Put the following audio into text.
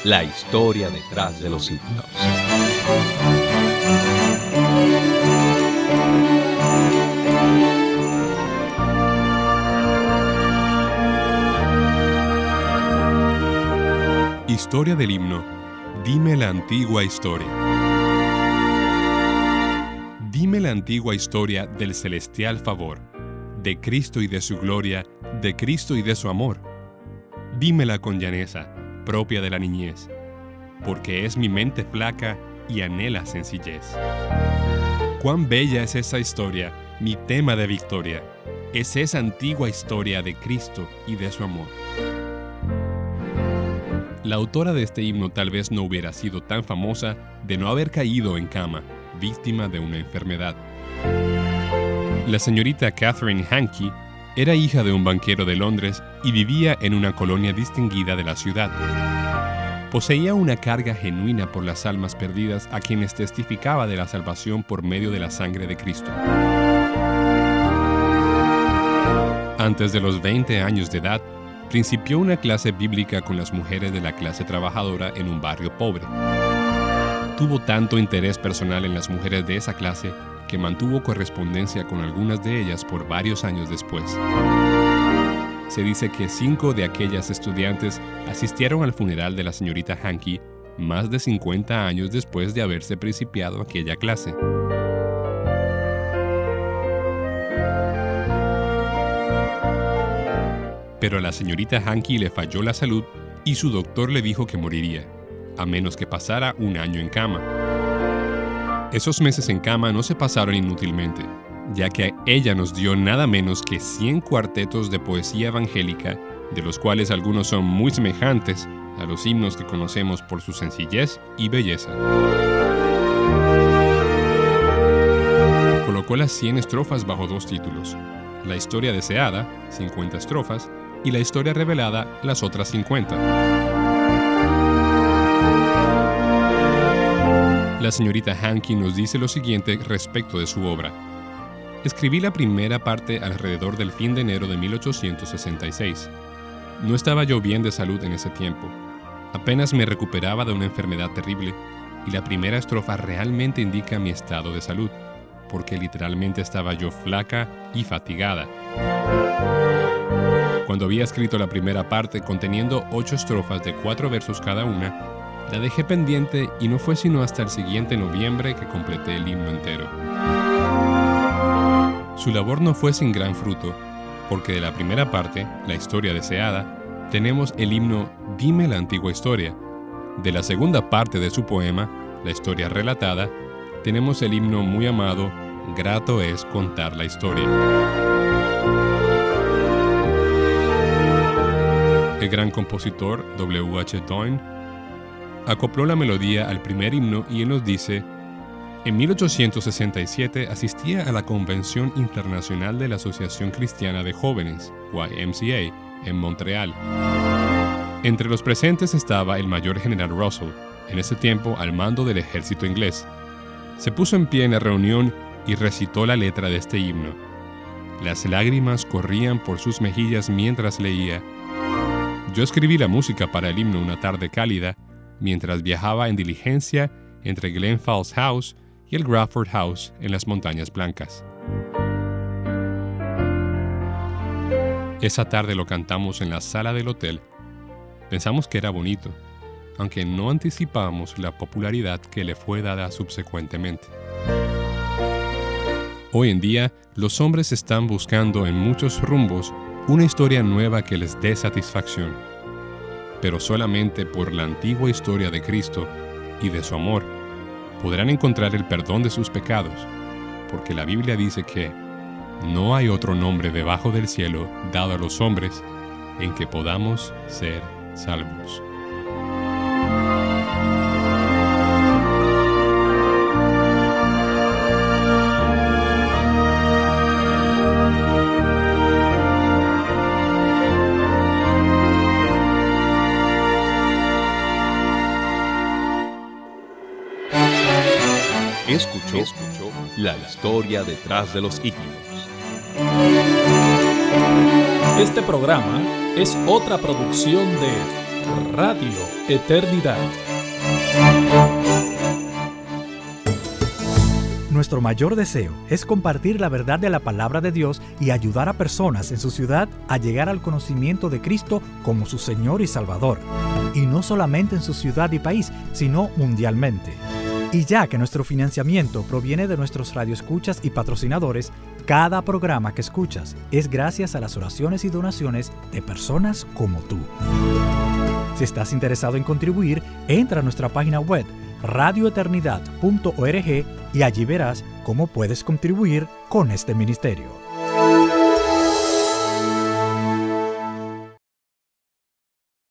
La historia detrás de los himnos. Historia del himno. Dime la antigua historia. Dime la antigua historia del celestial favor, de Cristo y de su gloria, de Cristo y de su amor. Dímela con llaneza, propia de la niñez, porque es mi mente flaca y anhela sencillez. Cuán bella es esa historia, mi tema de victoria, es esa antigua historia de Cristo y de su amor. La autora de este himno tal vez no hubiera sido tan famosa de no haber caído en cama, víctima de una enfermedad. La señorita Catherine Hankey era hija de un banquero de Londres y vivía en una colonia distinguida de la ciudad. Poseía una carga genuina por las almas perdidas a quienes testificaba de la salvación por medio de la sangre de Cristo. Antes de los 20 años de edad, principió una clase bíblica con las mujeres de la clase trabajadora en un barrio pobre. Tuvo tanto interés personal en las mujeres de esa clase que mantuvo correspondencia con algunas de ellas por varios años después. Se dice que 5 de aquellas estudiantes asistieron al funeral de la señorita Hankey más de 50 años después de haberse principiado aquella clase. Pero a la señorita Hankey le falló la salud y su doctor le dijo que moriría, a menos que pasara un año en cama. Esos meses en cama no se pasaron inútilmente, ya que ella nos dio nada menos que 100 cuartetos de poesía evangélica, de los cuales algunos son muy semejantes a los himnos que conocemos por su sencillez y belleza. Colocó las 100 estrofas bajo 2 títulos: La historia deseada, 50 estrofas, y La historia revelada, las otras 50. La señorita Hankey nos dice lo siguiente respecto de su obra. Escribí la primera parte alrededor del fin de enero de 1866. No estaba yo bien de salud en ese tiempo. Apenas me recuperaba de una enfermedad terrible, y la primera estrofa realmente indica mi estado de salud, porque literalmente estaba yo flaca y fatigada. Cuando había escrito la primera parte, conteniendo 8 estrofas de 4 versos cada una, la dejé pendiente y no fue sino hasta el siguiente noviembre que completé el himno entero. Su labor no fue sin gran fruto, porque de la primera parte, la historia deseada, tenemos el himno Dime la antigua historia. De la segunda parte de su poema, la historia relatada, tenemos el himno muy amado Grato es contar la historia. El gran compositor W.H. Doyne acopló la melodía al primer himno y él nos dice: en 1867 asistía a la Convención Internacional de la Asociación Cristiana de Jóvenes, YMCA, en Montreal. Entre los presentes estaba el mayor general Russell, en ese tiempo al mando del ejército inglés. Se puso en pie en la reunión y recitó la letra de este himno. Las lágrimas corrían por sus mejillas mientras leía. Yo escribí la música para el himno una tarde cálida, mientras viajaba en diligencia entre Glen Falls House y el Grafford House en las Montañas Blancas. Esa tarde lo cantamos en la sala del hotel. Pensamos que era bonito, aunque no anticipamos la popularidad que le fue dada subsecuentemente. Hoy en día, los hombres están buscando en muchos rumbos una historia nueva que les dé satisfacción, pero solamente por la antigua historia de Cristo y de su amor podrán encontrar el perdón de sus pecados, porque la Biblia dice que no hay otro nombre debajo del cielo dado a los hombres en que podamos ser salvos. Escuchó la historia detrás de los himnos. Este programa es otra producción de Radio Eternidad. Nuestro mayor deseo es compartir la verdad de la palabra de Dios y ayudar a personas en su ciudad a llegar al conocimiento de Cristo como su Señor y Salvador. Y no solamente en su ciudad y país, sino mundialmente. Y ya que nuestro financiamiento proviene de nuestros radioescuchas y patrocinadores, cada programa que escuchas es gracias a las oraciones y donaciones de personas como tú. Si estás interesado en contribuir, entra a nuestra página web radioeternidad.org y allí verás cómo puedes contribuir con este ministerio.